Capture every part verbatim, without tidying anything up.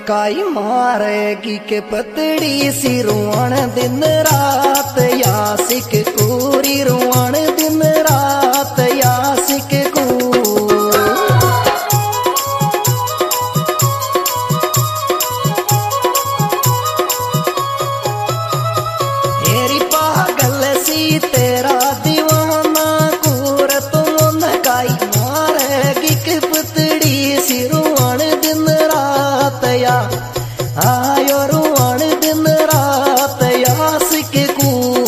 काई मारेगी के पतड़ी सी रुआण दिन रात यासिक कोरी रुआण दिन रात यासिक को तेरी पागल सी तेरा दीवाना कोर तुम काई मारेगी के पतड़ी सी रुआण दिन रात या आयो रुआण दिन रात यासिक को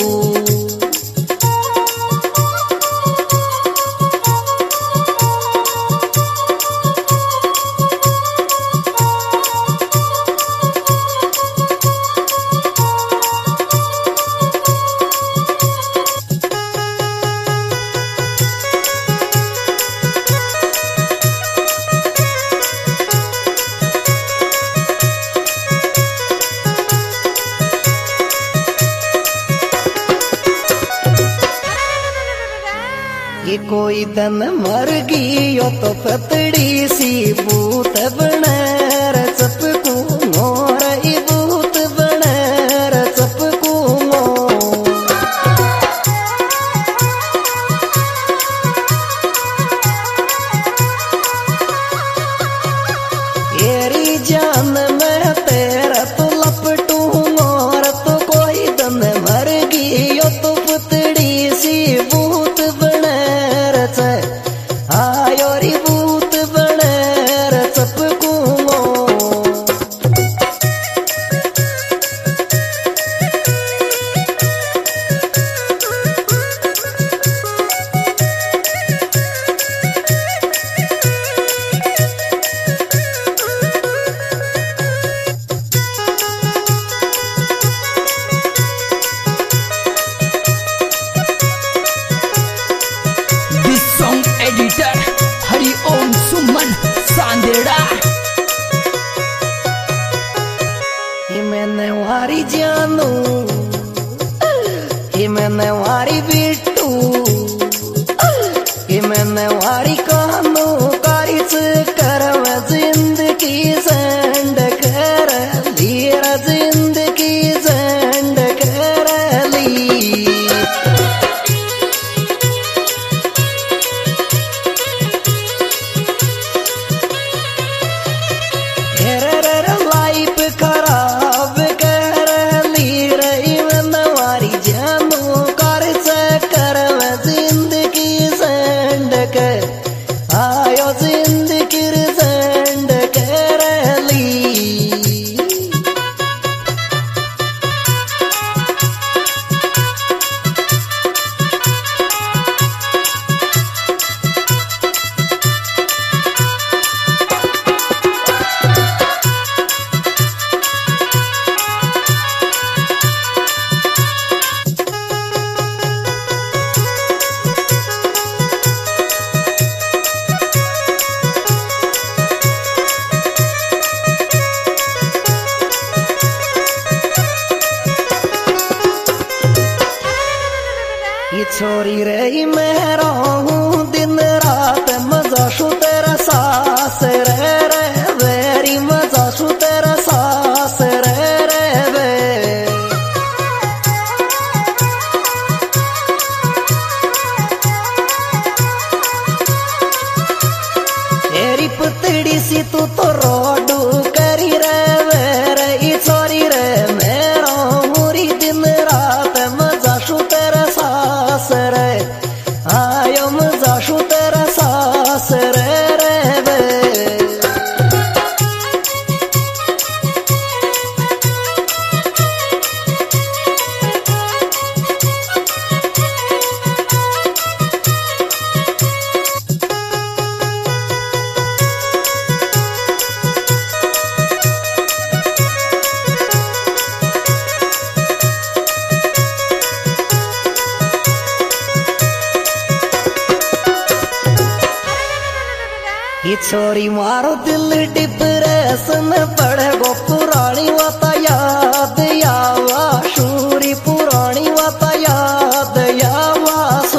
ये कोई तन मर गई तो पतड़ी सी भूत बनेर चपकू मोर भूत बनेर चपकू मोर तेरी जान में तेरा तो लपटू मोर तो कोई तन मर गई तो पतड़ी सी भूत आयो री भूत बनेर चपकू एडिटर हरि ओम सुमन सांदेड़ा ये मैंने वारी जानू ये मैंने वारी बिट्टू ये मैंने वारी कानू कारिस करव जिंदगी सेंड कर लीरा जिंदगी सेंड कर ली लाइफ खराब कर ली रही मनवारी जानू कर से कर जिंदगी सेंड कर आयो जिंदगी सेंड कर ली ये छोरी रही मैं रहूं दिन रात मजा शू तेरा सास रे रे वेरी मजा शू तेरा सास रे रे वे तेरी पुतड़ी सी तू तो रोडू करी रे वे रे ये छोरी रे मैं रहूं री दिन रात मजा शू तेरा सास रे आयो मजा शू तेरा सास रे रे वे ये छोरी मारो दिल डिप्रेशन पड़े गो पुरानी वाता याद यावा शूरी पुरानी वाता याद यावा सू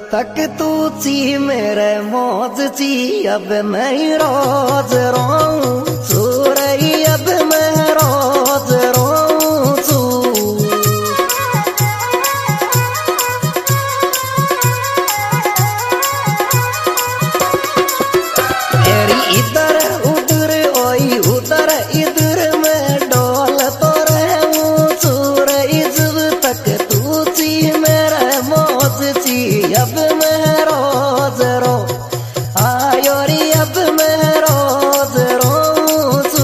तक तू ची मेरे मौज ची अब मैं रोज रोऊं चूरई अब मैं रोज रोऊं चू मेरी इधर उधर ओई उधर इधर मैं डोल तो रहूं चूरई जब तक तू ची मेरे मौज ची अब मैं रोज रो आयो रे अब मैं रोज रोऊं चू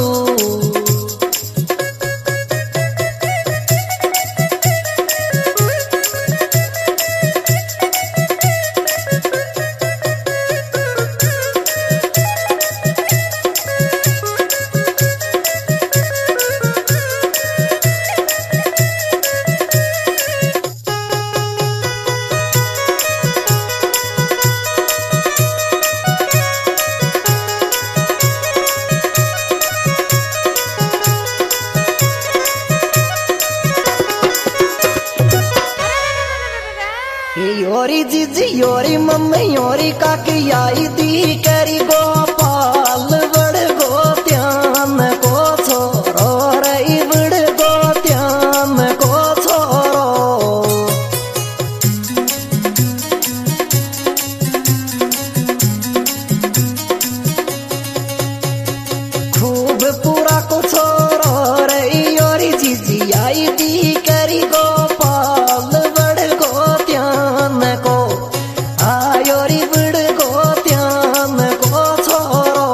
योरी जीजी योरी मम्मी योरी काकी आई दी करी गोपाल बड़ गोत्यान को छोरो रई बड़ गोत्यान को छोरो खूब पूरा को छोरो रई योरी जीजी आई दी करी गोपाल बड़ गोत्यान को आयोरी बड़ गोत्यान को छोरो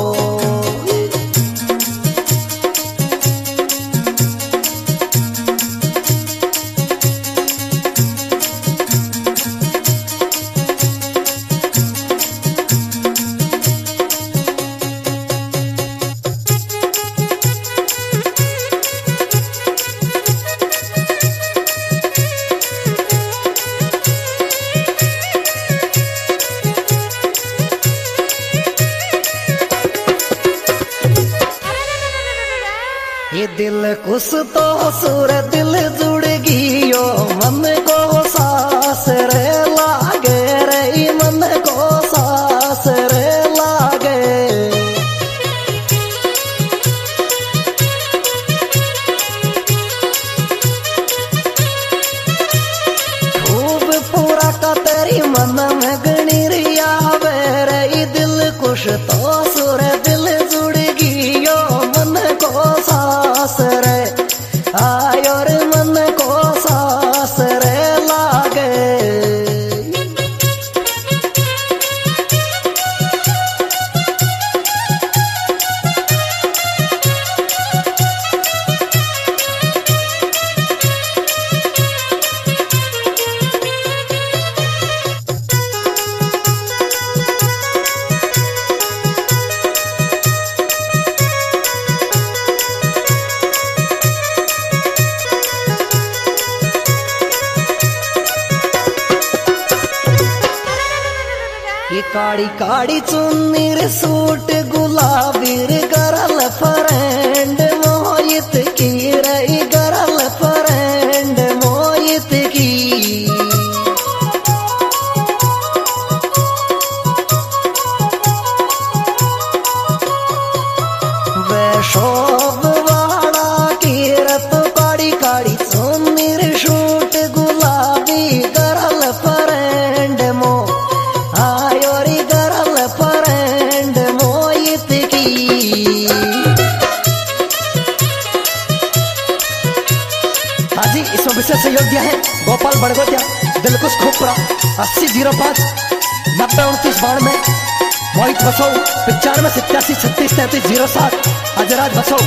ये दिल कुछ तो सुर दिल जुड़ गियो मन को सास रे लागे रे मन को सास रे लागे खूब पूरा का तेरी मन में गणी रिया रे दिल कुछ तो सुर दिल जुड़ गियो मन को सास रे आयो रे मन को सास रे लागे ये काड़ी काड़ी चुन्नीर सूट गुलाबीर गरल फ्रेंड मोहित की रही गरल फ्रेंड मोहित की वैशोभ वाड़ा की रत काड़ी काड़ी चुन्नीर सूट गुलाबी गरल फ्रेंड मो आयोरी गरल फ्रेंड मोहित की हाजी इसमें विशेष सहयोग दिया है गोपाल बड़गोतिया दिलकुश खोपरा अस्सी जीरो पाँच नब्बे उनतीस बानवे मोहित बसो पचानवे सत्यासी छत्तीस तैंतीस जीरो सात अजराज बसो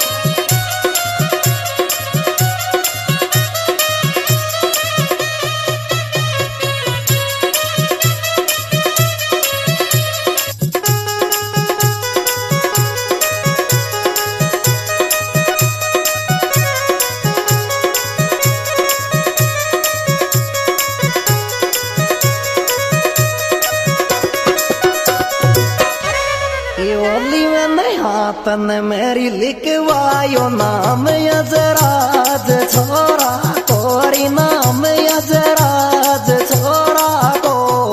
ओली में हाथन मेरी लिखवायो नाम अजराज छोरा कोरी नाम अजराज छोरा को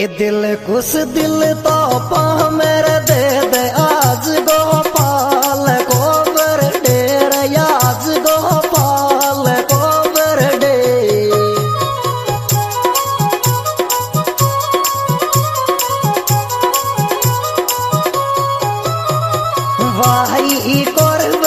ए दिल कुछ दिल तो पा मेरे दे दे आज गोपाल को बरडे रे आज गोपाल को बरडे भाई कोर